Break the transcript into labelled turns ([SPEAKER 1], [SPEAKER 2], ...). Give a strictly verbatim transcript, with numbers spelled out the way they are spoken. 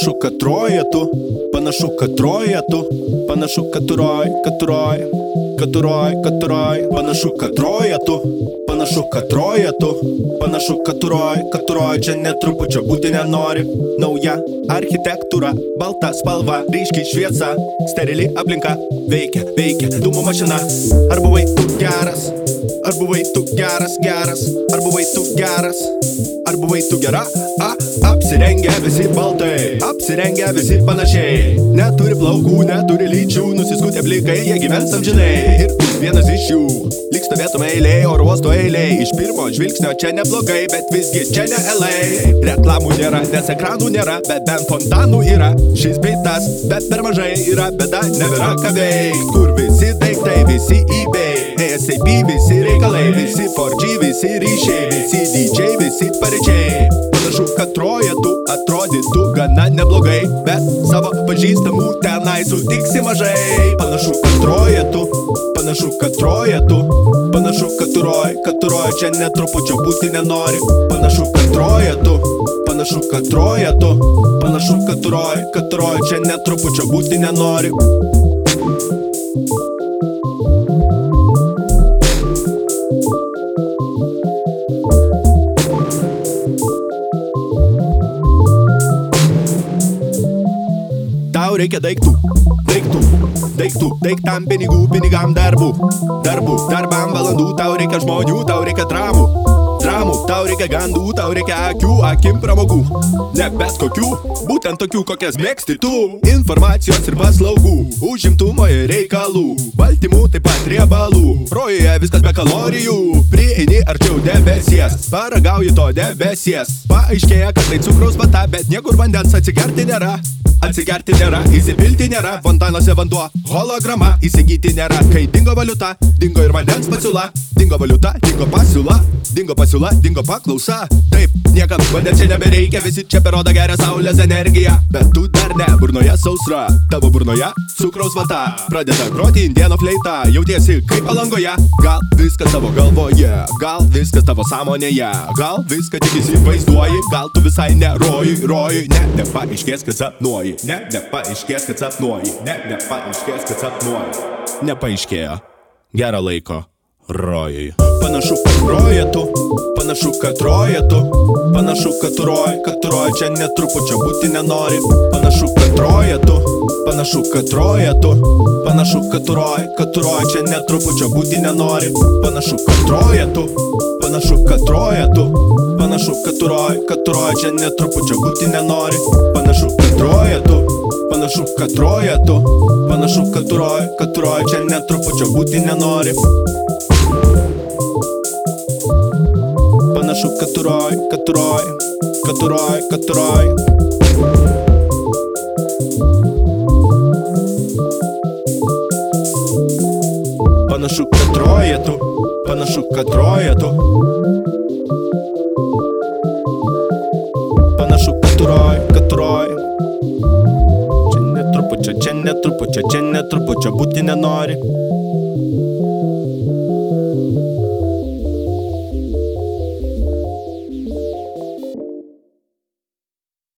[SPEAKER 1] Panašu, kad troja tu, panašu, kad troja tu, panašu, kad turoj, kad turoj, kad turoj, kad turoj, panašu, kad troja tu, panašu, kad troja tu, panašu, kad turoj, kad turoj, čia netrupučio būti nenori. Nauja architektūra, balta spalva, ryškiai šviesa, sterili aplinka, veikia, veikia, dūmų mašina. Ar buvai tu geras, ar buvai tu geras, geras, ar buvai tu geras, ar buvai tu gera, a, apsirengę visi baltai, apsirengę visi panašiai. Neturi plaukų, neturi lyčių, nusiskutę plikai, jie gyvens amžinai. Ir vienas iš jų lyg stovėtum eilėj, oro uosto eilėj. Iš pirmo žvilgsnio čia neblogai, bet visgi čia ne L A. Reklamų nėra, nes ekranų nėra, bet bent fontanų yra. Šis bei tas, bet per mažai yra, bėda nebėra ką veikt. Kur visi daiktai, visi eBay, A S A P, visi reikalai, visi four G, visi ryšiai, visi D J, visi paryčiai. Panašu, kad troja tu atrodytų gana neblogai, bet savo pažįstamų tenai sutiksi mažai. Panašu, kad troja tu, panašu, kad troja tu, panašu, kad turoj, kad turoj, čia netrupučio būti nenori. Panašu, kad troja tu, panašu, kad troja tu, panašu, kad turoj, kad turoj, čia netrupučio būti nenori. Tau reikia daiktų, daiktų, daiktų, daiktam pinigų, pinigam darbų, darbų, darbam valandų, tau reikia žmonių, tau reikia dramų, dramų, tau reikia gandų, tau reikia akių, akim pramogų, ne bet kokių, būtent tokių, kokias mėgsti tu, informacijos ir paslaugų, užimtumo ir reikalų, baltymų taip pat riebalų, rojuje viskas be kalorijų, prieini arčiau debesies, paragauji to debesies, paaiškėja, kad tai cukraus vata, bet niekur vandens atsigerti nėra. Atsigerti nėra, įsipilti nėra, fontanuose vanduo, holograma, įsigyti nėra. Kai dingo valiuta, dingo ir vandens pasiūla, dingo valiuta, dingo pasiūla, dingo pasiūla, dingo paklausa. Taip, niekam vandens čia nebereikia, visi čia per odą geria saulės energiją. Bet tu dar ne, burnoje sausra, tavo burnoje cukraus vata. Pradeda groti indieno fleita, jautiesi kaip Palangoje. Gal viskas tavo galvoje, gal viskas tavo sąmonėje, gal viską tik įsivaizduoji, gal tu visai ne rojuj, rojuj, ne, nepaaiškės, kad sapnuoji. Ne, nepaaiškės, kad sapnuoji. Ne, nepaaiškės, kad sapnuoji. Nepaaiškėjo. Gerą laiko rojui. Panašu, kad roja tu, panašu, kad roja tu, panašu, kad tu roj, kad tu roj, čia netrupučio būti nenori. Panašu, kad roja tu, panašu, kad roja tu, panašu, kad tu roj, kad tu roj, čia netrupučio būti nenori. Panašu, kad roja tu, panašu, kad roja tu, panašu, kad tu roj, kad tu roj, čia netrupučio būti nenori. Panašu, kad roja tu, panašu, kad roja tu, panašu, kad tu roj, kad tu roj, čia netrupučio būti nenori. Panašu, kad tu roj, kad tu roj, kad tu roj, kad tu roj. Panašu, kad roja tu, panašu, kad roja tu, panašu, kad tu roj, kad tu roj. Čia netrupučio, čia netrupučio, čia netrupučio būti nenori.